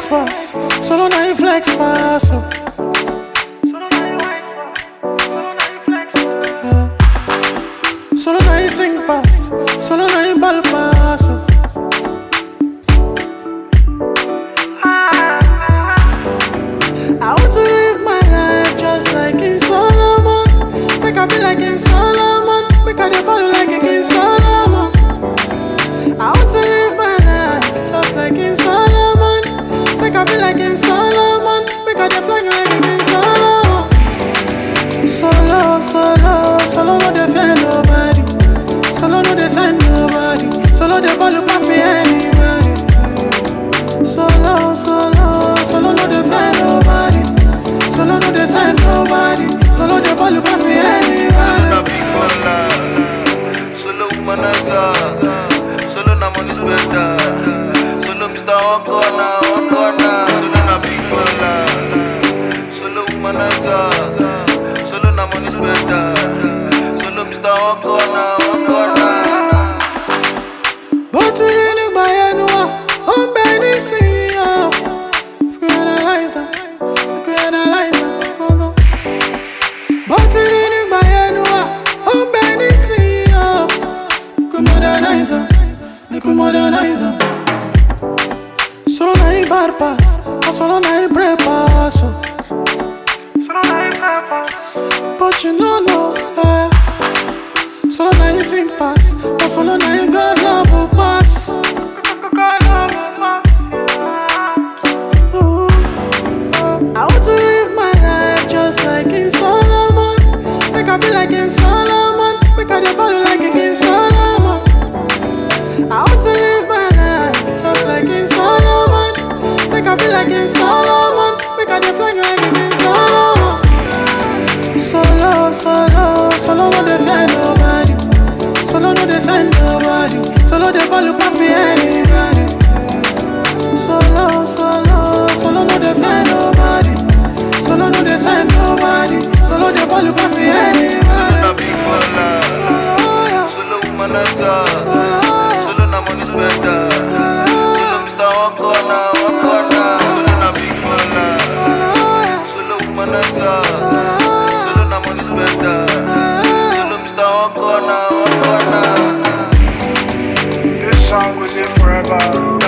wise pass, solo na you flex pass. Solo na you sing pass, solo na you ball pass. I want to live my life just like in Solomon. Make I be like in Solomon. Make I dey ball like in King Solomon. I want to live my life just like in Solomon. Make I be like in Solomon. Make I dey fly like in King Solomon. Solo, solo, solo no dey fear nobody. Solo no dey send nobody. Solo dey ball pass me anybody. Solo, solo, solo no dey fear nobody. Solo no dey send nobody. Solo dey ball pass me anybody. Solo womanizer, solo na money spender, solo Mr. One Corner, solo na big baller. Solo womanizer, solo na money spender, solo Mr. One Corner. But we didn't buy anyone, I'm Benny CEO. We analyze that, go. But we didn't buy anyone, I'm Benny CEO. We could modernize that. Solo na you bad pass, solo na you break pass. But you know, solo na you sing pass, solo na you God love pass. I want to live my life just like in Solomon. Make I be like in Solomon. Make I dey ball like in King Solomon. I want to live my life just like in Solomon. Make I be like in Solomon. Make I dey fly like in King Solomon. Solo, solo, solo no dey fear nobody. Solo no dey send nobody. Solo dey ball pass me anybody. Solo, solo, solo no dey fear nobody. Solo no dey send nobody. Solo dey ball pass me anybody. Solo na big baller, solo womanizer, solo na money spender, solo Mr. One Corner, solo na big baller, solo womanizer, solo na money spender, solo Mr. One Corner. This song was in forever.